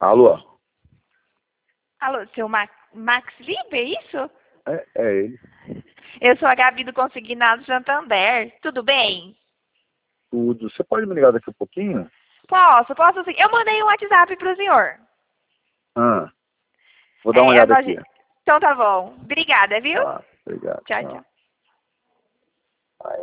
Alô? Alô, seu Max Liber, é isso? É ele. Eu sou a Gabi do Consignado Santander. Tudo bem? Tudo. Você pode me ligar daqui a pouquinho? Posso sim. Eu mandei um WhatsApp pro senhor. Vou dar uma olhada aqui. Então tá bom. Obrigada, viu? Tá, obrigado. Tchau, Tchau. tchau.